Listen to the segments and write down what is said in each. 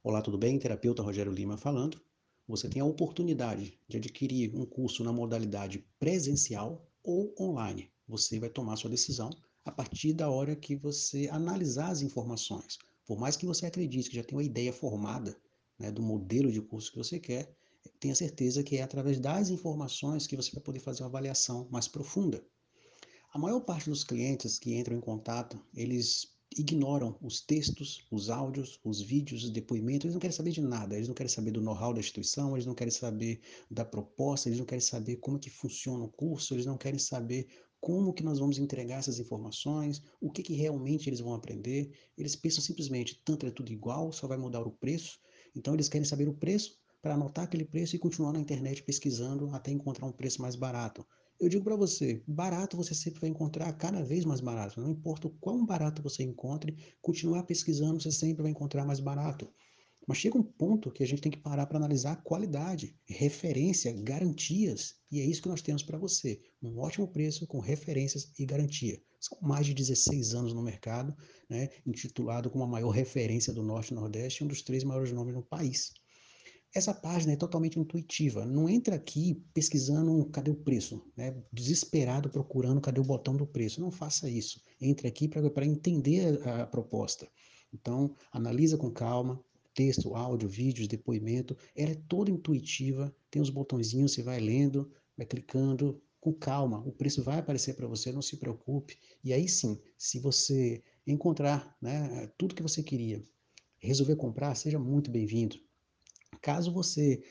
Olá, tudo bem? Terapeuta Rogério Lima falando. Você tem a oportunidade de adquirir um curso na modalidade presencial ou online. Você vai tomar sua decisão a partir da hora que você analisar as informações. Por mais que você acredite que já tem uma ideia formada, né, do modelo de curso que você quer, tenha certeza que é através das informações que você vai poder fazer uma avaliação mais profunda. A maior parte dos clientes que entram em contato, eles ignoram os textos, os áudios, os vídeos, os depoimentos, eles não querem saber de nada, eles não querem saber do know-how da instituição, eles não querem saber da proposta, eles não querem saber como que funciona o curso, eles não querem saber como que nós vamos entregar essas informações, o que que realmente eles vão aprender. Eles pensam simplesmente, tanto é tudo igual, só vai mudar o preço. Então eles querem saber o preço para anotar aquele preço e continuar na internet pesquisando até encontrar um preço mais barato. Eu digo para você, barato você sempre vai encontrar cada vez mais barato. Não importa o quão barato você encontre, continuar pesquisando, você sempre vai encontrar mais barato. Mas chega um ponto que a gente tem que parar para analisar a qualidade, referência, garantias. E é isso que nós temos para você. Um ótimo preço com referências e garantia. São mais de 16 anos no mercado, né, intitulado como a maior referência do Norte e Nordeste, um dos 3 maiores nomes no país. Essa página é totalmente intuitiva. Não entra aqui pesquisando cadê o preço, né? Desesperado procurando cadê o botão do preço. Não faça isso. Entre aqui para entender a proposta. Então, analisa com calma. Texto, áudio, vídeos, depoimento. Ela é toda intuitiva. Tem os botõezinhos, você vai lendo, vai clicando com calma. O preço vai aparecer para você, não se preocupe. E aí sim, se você encontrar, né, tudo que você queria, resolver comprar, seja muito bem-vindo. Caso você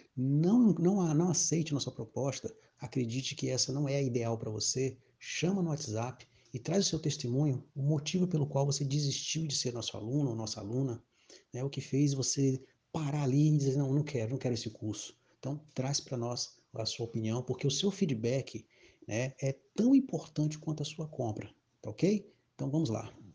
não aceite nossa proposta, acredite que essa não é a ideal para você, chama no WhatsApp e traz o seu testemunho, o motivo pelo qual você desistiu de ser nosso aluno ou nossa aluna, né, o que fez você parar ali e dizer, não, não quero esse curso. Então, traz para nós a sua opinião, porque o seu feedback, né, é tão importante quanto a sua compra, tá ok? Então, vamos lá.